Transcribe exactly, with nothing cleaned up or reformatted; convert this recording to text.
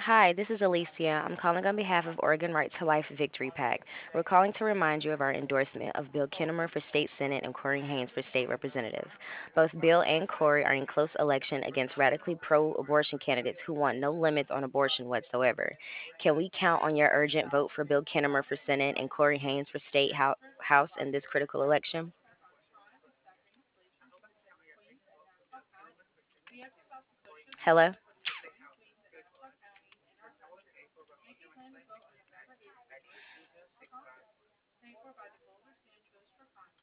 Hi, this is Alicia. I'm calling on behalf of Oregon Right to Life Victory PAC. We're calling to remind you of our endorsement of Bill Kinnemer for state senate and Corey Haynes for state representative. Both Bill and Corey are in close election against radically pro-abortion candidates who want no limits on abortion whatsoever. Can we count on your urgent vote for Bill Kinnemer for senate and Corey Haynes for state hou- house in this critical election? Hello?